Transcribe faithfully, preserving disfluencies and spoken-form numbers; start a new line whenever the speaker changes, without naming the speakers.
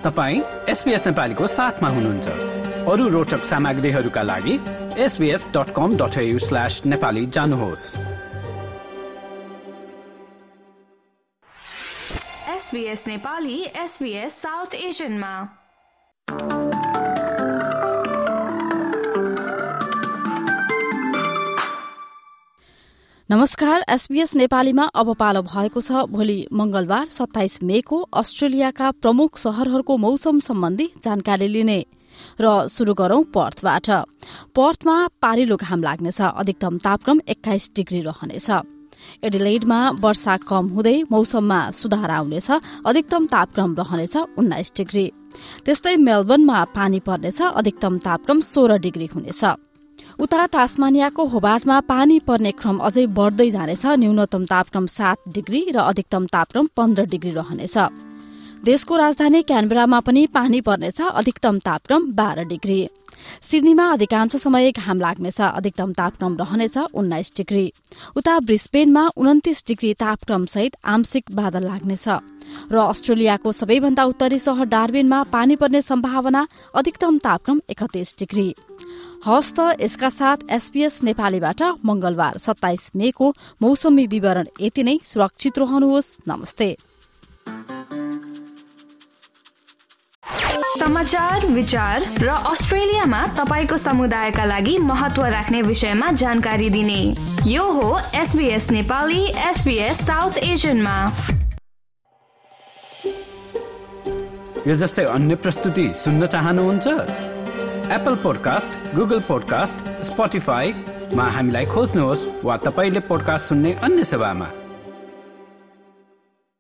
तपाईँ एसबीएस नेपालीको साथमा हुनुहुन्छ। अरू रोचक सामग्रीहरूका लागि S B S dot com dot A U slash Nepali जानुहोस्।
एसबीएस नेपाली एसबीएस साउथ एशियनमा।
नमस्कार, एसबीएस नेपालीमा अब पालो भएको छ भोलि मंगलबार सत्ताइस मेको अस्ट्रेलियाका प्रमुख शहरहरूको मौसम सम्बन्धी जानकारी लिने। र शुरू गरौं पर्थबाट। पर्थमा पारिलो घाम लाग्नेछ, अधिकतम तापक्रम एक्काइस डिग्री रहनेछ। एडिलेडमा वर्षा कम हुँदै मौसममा सुधार आउनेछ, अधिकतम तापक्रम रहनेछ उन्नाइस डिग्री। त्यस्तै मेलबर्नमा पानी पर्नेछ, अधिकतम तापक्रम सोह्र डिग्री हुनेछ। उता टास्मानियाको होबार्टमा पानी पर्ने क्रम अझै बढ्दै जानेछ, न्यूनतम तापक्रम सात डिग्री र अधिकतम तापक्रम पन्ध्र डिग्री रहनेछ। देशको राजधानी क्यानबरामा पनि पानी पर्नेछ, अधिकतम तापक्रम बाह्र डिग्री। सिडनीमा अधिकांश समय घाम लाग्नेछ, अधिकतम तापक्रम रहनेछ उन्नाइस डिग्री। उता ब्रिस्बेनमा उन्तिस डिग्री तापक्रम सहित आंशिक बादल लाग्नेछ। र अस्ट्रेलियाको सबैभन्दा उत्तरी शहर डार्विनमा पानी पर्ने सम्भावना, अधिकतम तापक्रम एकतीस डिग्री। हस् त यसका साथ एसबीएस नेपालीबाट मंगलबार सत्ताइस मेको मौसमी विवरण यति नै। सुरक्षित रहनुहोस्। नमस्ते।
समाचार, विचार र अस्ट्रेलियामा तपाईको समुदायका लागि महत्व राख्ने विषयमा जानकारी दिने यो हो एसबीएस नेपाली एसबीएस साउथ एशियनमा।
यो जस्तै अन्य प्रस्तुति सुन्न चाहनुहुन्छ? एप्पल पोडकास्ट, गुगल पोडकास्ट, स्पोटिफाईमा हामीलाई खोज्नुहोस् वा तपाईले पोडकास्ट सुन्ने अन्य सेवामा।